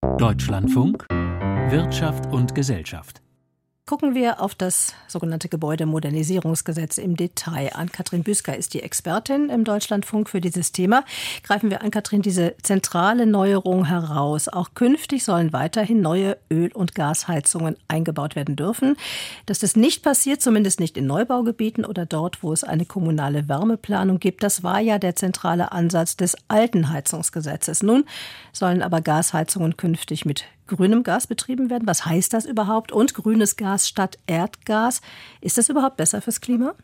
Deutschlandfunk Wirtschaft und Gesellschaft. Gucken wir auf das sogenannte Gebäudemodernisierungsgesetz im Detail. Ann-Kathrin Büsker ist die Expertin im Deutschlandfunk für dieses Thema. Greifen wir, Ann-Kathrin, diese zentrale Neuerung heraus. Auch künftig sollen weiterhin neue Öl- und Gasheizungen eingebaut werden dürfen. Dass das nicht passiert, zumindest nicht in Neubaugebieten oder dort, wo es eine kommunale Wärmeplanung gibt, das war ja der zentrale Ansatz des alten Heizungsgesetzes. Nun sollen aber Gasheizungen künftig mit grünem Gas betrieben werden. Was heißt das überhaupt? Und grünes Gas statt Erdgas. Ist das überhaupt besser fürs Klima?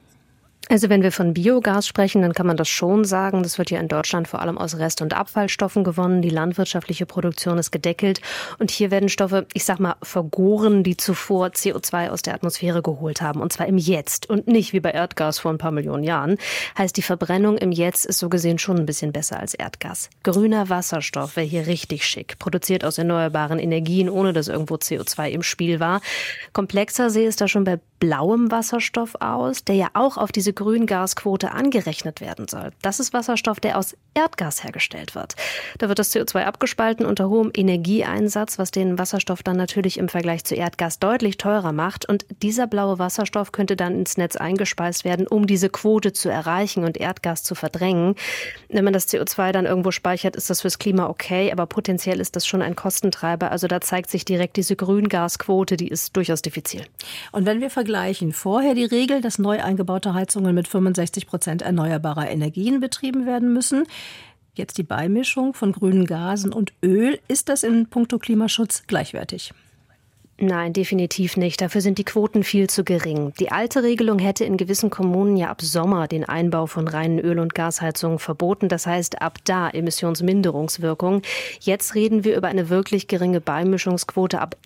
Also wenn wir von Biogas sprechen, dann kann man das schon sagen. Das wird ja in Deutschland vor allem aus Rest- und Abfallstoffen gewonnen. Die landwirtschaftliche Produktion ist gedeckelt. Und hier werden Stoffe, ich sag mal, vergoren, die zuvor CO2 aus der Atmosphäre geholt haben. Und zwar im Jetzt und nicht wie bei Erdgas vor ein paar Millionen Jahren. Heißt, die Verbrennung im Jetzt ist so gesehen schon ein bisschen besser als Erdgas. Grüner Wasserstoff wäre hier richtig schick. Produziert aus erneuerbaren Energien, ohne dass irgendwo CO2 im Spiel war. Komplexer sehe es da schon bei blauem Wasserstoff aus, der ja auch auf diese Grüngasquote angerechnet werden soll. Das ist Wasserstoff, der aus Erdgas hergestellt wird. Da wird das CO2 abgespalten unter hohem Energieeinsatz, was den Wasserstoff dann natürlich im Vergleich zu Erdgas deutlich teurer macht. Und dieser blaue Wasserstoff könnte dann ins Netz eingespeist werden, um diese Quote zu erreichen und Erdgas zu verdrängen. Wenn man das CO2 dann irgendwo speichert, ist das fürs Klima okay, aber potenziell ist das schon ein Kostentreiber. Also da zeigt sich direkt diese Grüngasquote, die ist durchaus diffizil. Und wenn wir vergleichen, vorher die Regel, dass neu eingebaute Heizungen mit 65% erneuerbarer Energien betrieben werden müssen. Jetzt die Beimischung von grünen Gasen und Öl. Ist das in puncto Klimaschutz gleichwertig? Nein, definitiv nicht. Dafür sind die Quoten viel zu gering. Die alte Regelung hätte in gewissen Kommunen ja ab Sommer den Einbau von reinen Öl- und Gasheizungen verboten. Das heißt, ab da Emissionsminderungswirkung. Jetzt reden wir über eine wirklich geringe Beimischungsquote ab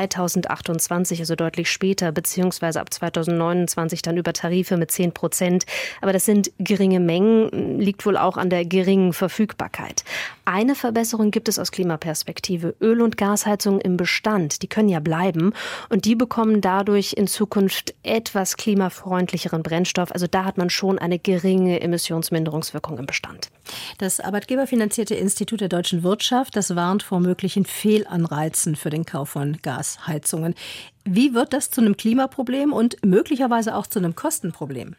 2028, also deutlich später, beziehungsweise ab 2029 dann über Tarife mit 10%. Aber das sind geringe Mengen, liegt wohl auch an der geringen Verfügbarkeit. Eine Verbesserung gibt es aus Klimaperspektive. Öl- und Gasheizungen im Bestand, die können ja bleiben. Und die bekommen dadurch in Zukunft etwas klimafreundlicheren Brennstoff. Also da hat man schon eine geringe Emissionsminderungswirkung im Bestand. Das arbeitgeberfinanzierte Institut der deutschen Wirtschaft, das warnt vor möglichen Fehlanreizen für den Kauf von Gasheizungen. Wie wird das zu einem Klimaproblem und möglicherweise auch zu einem Kostenproblem?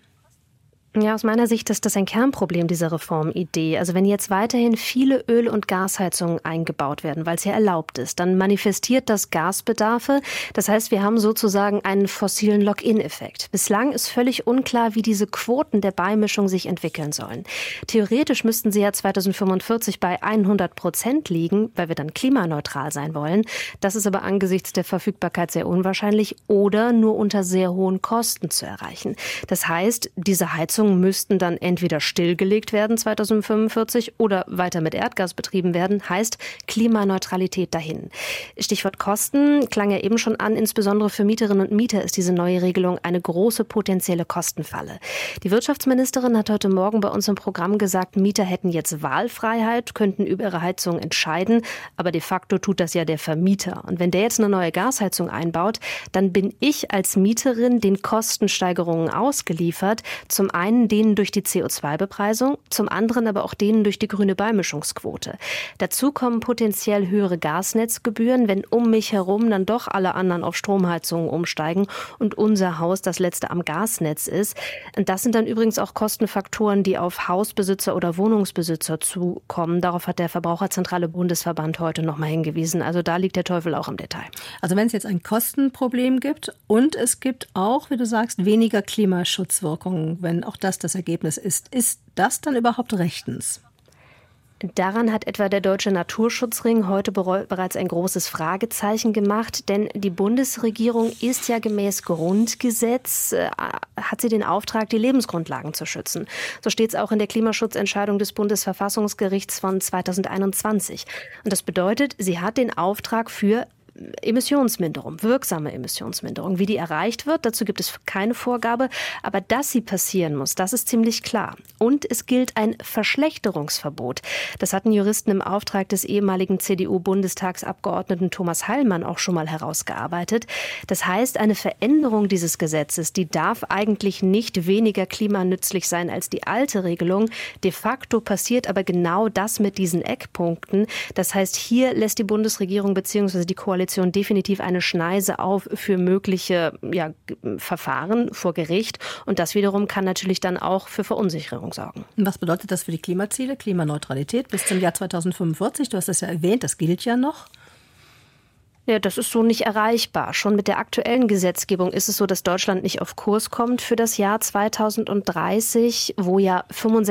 Ja, aus meiner Sicht ist das ein Kernproblem dieser Reformidee. Also wenn jetzt weiterhin viele Öl- und Gasheizungen eingebaut werden, weil es ja erlaubt ist, dann manifestiert das Gasbedarfe. Das heißt, wir haben sozusagen einen fossilen Lock-in-Effekt. Bislang ist völlig unklar, wie diese Quoten der Beimischung sich entwickeln sollen. Theoretisch müssten sie ja 2045 bei 100% liegen, weil wir dann klimaneutral sein wollen. Das ist aber angesichts der Verfügbarkeit sehr unwahrscheinlich oder nur unter sehr hohen Kosten zu erreichen. Das heißt, diese Heizungen müssten dann entweder stillgelegt werden 2045 oder weiter mit Erdgas betrieben werden, heißt Klimaneutralität dahin. Stichwort Kosten klang ja eben schon an, insbesondere für Mieterinnen und Mieter ist diese neue Regelung eine große potenzielle Kostenfalle. Die Wirtschaftsministerin hat heute Morgen bei uns im Programm gesagt, Mieter hätten jetzt Wahlfreiheit, könnten über ihre Heizung entscheiden, aber de facto tut das ja der Vermieter. Und wenn der jetzt eine neue Gasheizung einbaut, dann bin ich als Mieterin den Kostensteigerungen ausgeliefert. Zum einen denen durch die CO2-Bepreisung, zum anderen aber auch denen durch die grüne Beimischungsquote. Dazu kommen potenziell höhere Gasnetzgebühren, wenn um mich herum dann doch alle anderen auf Stromheizungen umsteigen und unser Haus das letzte am Gasnetz ist. Und das sind dann übrigens auch Kostenfaktoren, die auf Hausbesitzer oder Wohnungsbesitzer zukommen. Darauf hat der Verbraucherzentrale Bundesverband heute nochmal hingewiesen. Also da liegt der Teufel auch im Detail. Also wenn es jetzt ein Kostenproblem gibt und es gibt auch, wie du sagst, weniger Klimaschutzwirkungen, wenn auch das Ergebnis ist das dann überhaupt rechtens? Daran hat etwa der Deutsche Naturschutzring heute bereits ein großes Fragezeichen gemacht, denn die Bundesregierung ist ja gemäß Grundgesetz, hat sie den Auftrag, die Lebensgrundlagen zu schützen. So steht es auch in der Klimaschutzentscheidung des Bundesverfassungsgerichts von 2021. Und das bedeutet, sie hat den Auftrag für Emissionsminderung, wirksame Emissionsminderung. Wie die erreicht wird, dazu gibt es keine Vorgabe. Aber dass sie passieren muss, das ist ziemlich klar. Und es gilt ein Verschlechterungsverbot. Das hatten Juristen im Auftrag des ehemaligen CDU-Bundestagsabgeordneten Thomas Heilmann auch schon mal herausgearbeitet. Das heißt, eine Veränderung dieses Gesetzes, die darf eigentlich nicht weniger klimanützlich sein als die alte Regelung. De facto passiert aber genau das mit diesen Eckpunkten. Das heißt, hier lässt die Bundesregierung bzw. die Koalition definitiv eine Schneise auf für mögliche Verfahren vor Gericht. Und das wiederum kann natürlich dann auch für Verunsicherung sorgen. Was bedeutet das für die Klimaziele? Klimaneutralität bis zum Jahr 2045? Du hast das ja erwähnt, das gilt ja noch. Ja, das ist so nicht erreichbar. Schon mit der aktuellen Gesetzgebung ist es so, dass Deutschland nicht auf Kurs kommt für das Jahr 2030, wo ja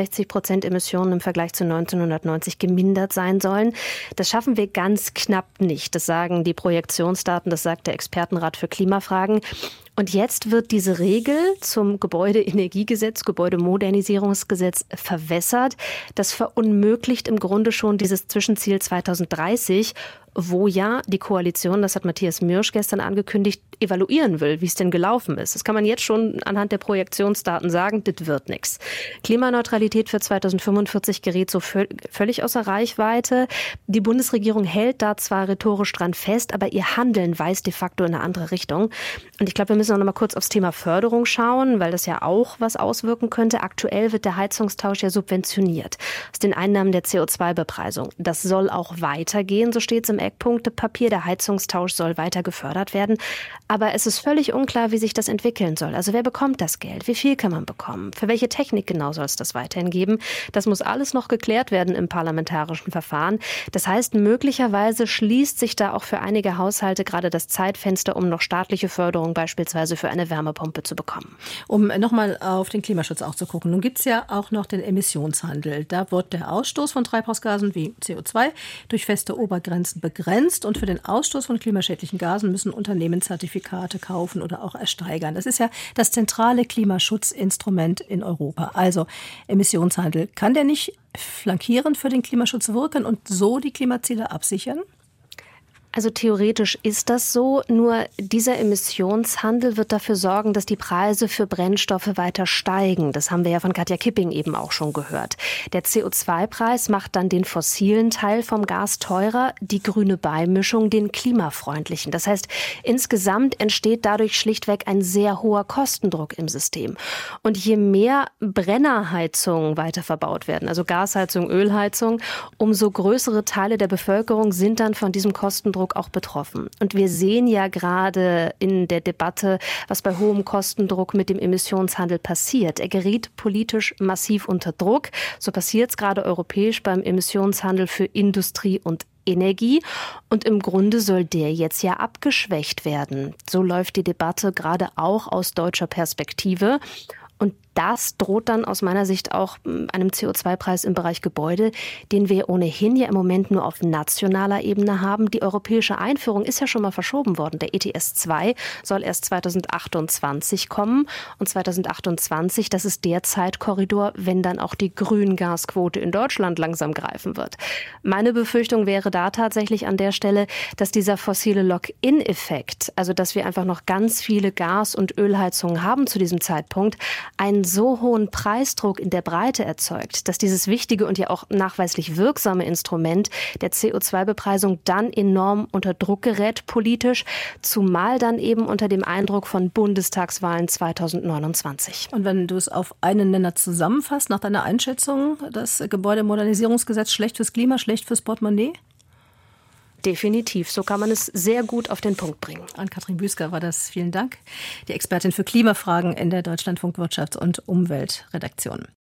65% Emissionen im Vergleich zu 1990 gemindert sein sollen. Das schaffen wir ganz knapp nicht. Das sagen die Projektionsdaten, das sagt der Expertenrat für Klimafragen. Und jetzt wird diese Regel zum Gebäudeenergiegesetz, Gebäudemodernisierungsgesetz verwässert. Das verunmöglicht im Grunde schon dieses Zwischenziel 2030, wo ja die Koalition, das hat Matthias Mürsch gestern angekündigt, evaluieren will, wie es denn gelaufen ist. Das kann man jetzt schon anhand der Projektionsdaten sagen, das wird nichts. Klimaneutralität für 2045 gerät so völlig außer Reichweite. Die Bundesregierung hält da zwar rhetorisch dran fest, aber ihr Handeln weist de facto in eine andere Richtung. Und ich glaube, wir müssen auch noch mal kurz aufs Thema Förderung schauen, weil das ja auch was auswirken könnte. Aktuell wird der Heizungstausch ja subventioniert aus den Einnahmen der CO2-Bepreisung. Das soll auch weitergehen, so steht es im Eckpunktepapier. Der Heizungstausch soll weiter gefördert werden. Aber es ist völlig unklar, wie sich das entwickeln soll. Also wer bekommt das Geld? Wie viel kann man bekommen? Für welche Technik genau soll es das weiterhin geben? Das muss alles noch geklärt werden im parlamentarischen Verfahren. Das heißt, möglicherweise schließt sich da auch für einige Haushalte gerade das Zeitfenster, um noch staatliche Förderung beispielsweise für eine Wärmepumpe zu bekommen. Um nochmal auf den Klimaschutz auch zu gucken. Nun gibt es ja auch noch den Emissionshandel. Da wird der Ausstoß von Treibhausgasen wie CO2 durch feste Obergrenzen begrenzt. Und für den Ausstoß von klimaschädlichen Gasen müssen Unternehmen Zertifikate kaufen oder auch ersteigern. Das ist ja das zentrale Klimaschutzinstrument in Europa. Also Emissionshandel. Kann der nicht flankierend für den Klimaschutz wirken und so die Klimaziele absichern? Also theoretisch ist das so, nur dieser Emissionshandel wird dafür sorgen, dass die Preise für Brennstoffe weiter steigen. Das haben wir ja von Katja Kipping eben auch schon gehört. Der CO2-Preis macht dann den fossilen Teil vom Gas teurer, die grüne Beimischung den klimafreundlichen. Das heißt, insgesamt entsteht dadurch schlichtweg ein sehr hoher Kostendruck im System. Und je mehr Brennerheizungen weiter verbaut werden, also Gasheizung, Ölheizung, umso größere Teile der Bevölkerung sind dann von diesem Kostendruck auch betroffen. Und wir sehen ja gerade in der Debatte, was bei hohem Kostendruck mit dem Emissionshandel passiert. Er geriet politisch massiv unter Druck. So passiert es gerade europäisch beim Emissionshandel für Industrie und Energie. Und im Grunde soll der jetzt ja abgeschwächt werden. So läuft die Debatte gerade auch aus deutscher Perspektive. Und das droht dann aus meiner Sicht auch einem CO2-Preis im Bereich Gebäude, den wir ohnehin ja im Moment nur auf nationaler Ebene haben. Die europäische Einführung ist ja schon mal verschoben worden. Der ETS 2 soll erst 2028 kommen. Und 2028, das ist der Zeitkorridor, wenn dann auch die Grüngasquote in Deutschland langsam greifen wird. Meine Befürchtung wäre da tatsächlich an der Stelle, dass dieser fossile Lock-in-Effekt, also dass wir einfach noch ganz viele Gas- und Ölheizungen haben zu diesem Zeitpunkt, einen so hohen Preisdruck in der Breite erzeugt, dass dieses wichtige und ja auch nachweislich wirksame Instrument der CO2-Bepreisung dann enorm unter Druck gerät politisch, zumal dann eben unter dem Eindruck von Bundestagswahlen 2029. Und wenn du es auf einen Nenner zusammenfasst, nach deiner Einschätzung, das Gebäudemodernisierungsgesetz schlecht fürs Klima, schlecht fürs Portemonnaie? Definitiv. So kann man es sehr gut auf den Punkt bringen. Ann-Kathrin Büsker war das. Vielen Dank. Die Expertin für Klimafragen in der Deutschlandfunk Wirtschafts- und Umweltredaktion.